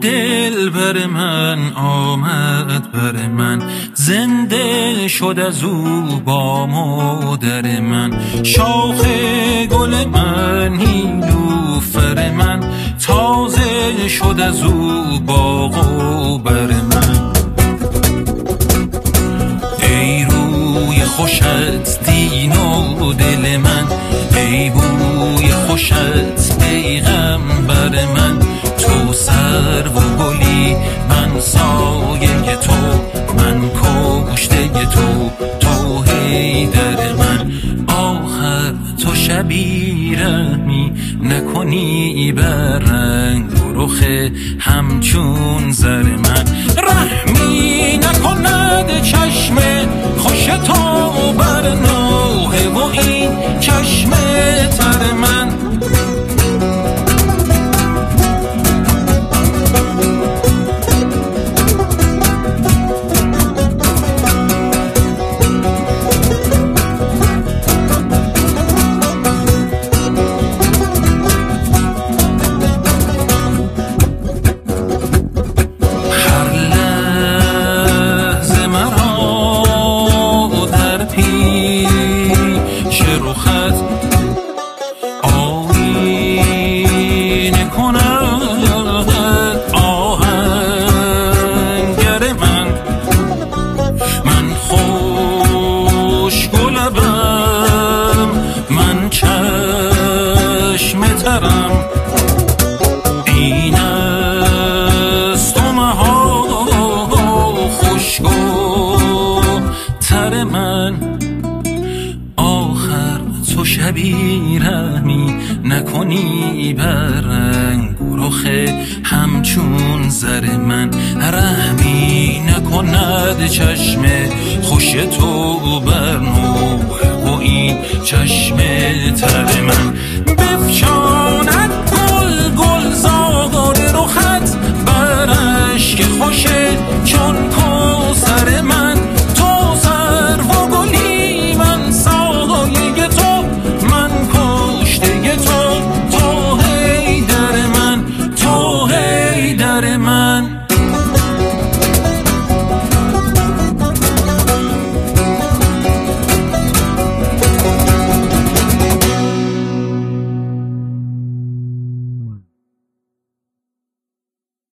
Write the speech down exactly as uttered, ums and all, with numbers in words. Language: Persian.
دل بر من آمد بر من، زنده شد از او با مادر من. شاخ گل من نیلوفر من، تازه شد از او باغ و بر من. ای روی خوشت دین و دل من، ای بوی خوشت پیغمبر من. تو سرو و گلی من سایه تو، من کشته تو تو حیدر من. آخر تو شبی رحمی نکنی بر رنگ و رخ همچون زر من. رحمی نکند چشم خوش تو بر نوحه و این چشم تر من. این است ها خوشگو تر من. آخر تو شبی رحمی نکنی بر رنگ و رخ همچون زر من. رحمی نکند چشم خوش تو بر نوح و این چشم تر من.